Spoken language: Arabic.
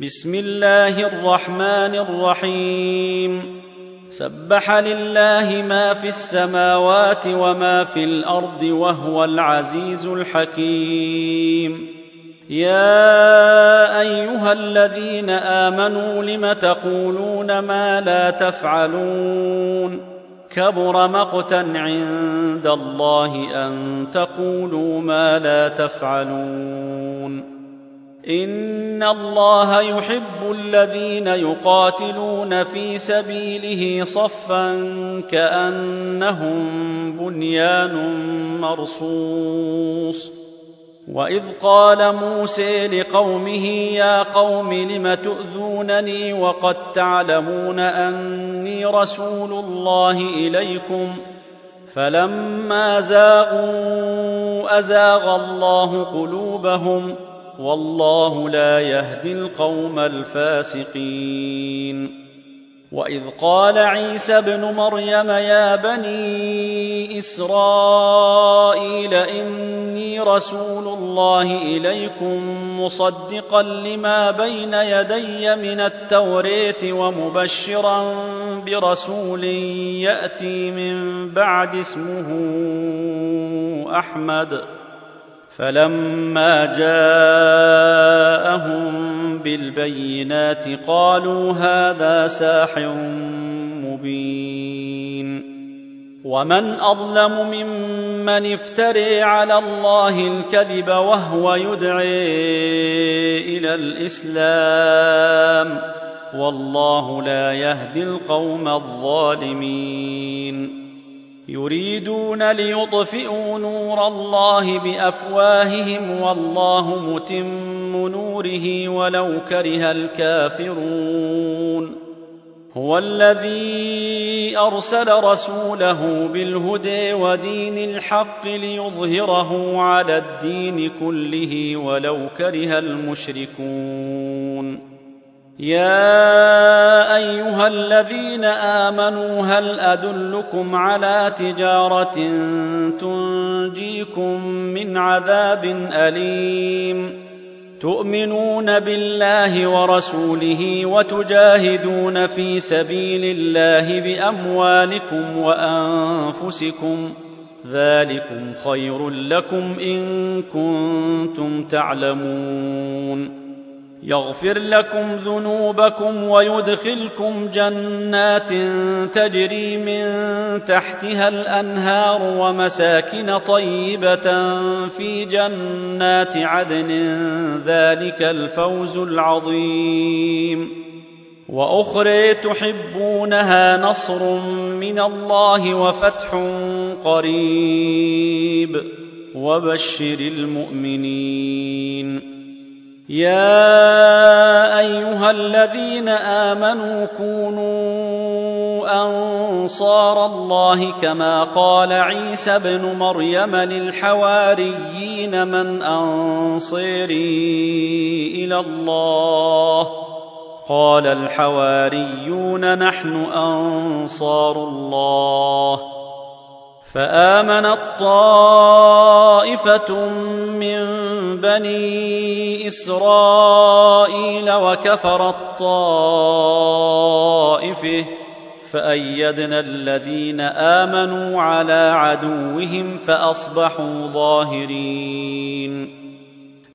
بسم الله الرحمن الرحيم سبح لله ما في السماوات وما في الأرض وهو العزيز الحكيم يا أيها الذين آمنوا لم تقولون ما لا تفعلون كبر مقتا عند الله أن تقولوا ما لا تفعلون إن الله يحب الذين يقاتلون في سبيله صفا كأنهم بنيان مرصوص وإذ قال موسى لقومه يا قوم لم تؤذونني وقد تعلمون أني رسول الله إليكم فلما زاغوا أزاغ الله قلوبهم والله لا يهدي القوم الفاسقين وإذ قال عيسى ابن مريم يا بني إسرائيل إني رسول الله إليكم مصدقا لما بين يدي من التوراة ومبشرا برسول يأتي من بعد اسمه أحمد فلما جاءهم بالبينات قالوا هذا ساحر مبين ومن أظلم ممن افترى على الله الكذب وهو يدعي إلى الإسلام والله لا يهدي القوم الظالمين يريدون ليطفئوا نور الله بأفواههم والله متم نوره ولو كره الكافرون هو الذي أرسل رسوله بالهدى ودين الحق ليظهره على الدين كله ولو كره المشركون يا أيها الذين آمنوا هل أدلكم على تجارة تنجيكم من عذاب أليم تؤمنون بالله ورسوله وتجاهدون في سبيل الله بأموالكم وأنفسكم ذلكم خير لكم إن كنتم تعلمون يغفر لكم ذنوبكم ويدخلكم جنات تجري من تحتها الأنهار ومساكن طيبة في جنات عدن ذلك الفوز العظيم وأخرى تحبونها نصر من الله وفتح قريب وبشر المؤمنين يا أيها الذين آمنوا كونوا أنصار الله كما قال عيسى ابن مريم للحواريين من أنصاري إلى الله قال الحواريون نحن أنصار الله فآمنت طائفة من بني إسرائيل وكفرت طائفة فأيدنا الذين آمنوا على عدوهم فأصبحوا ظاهرين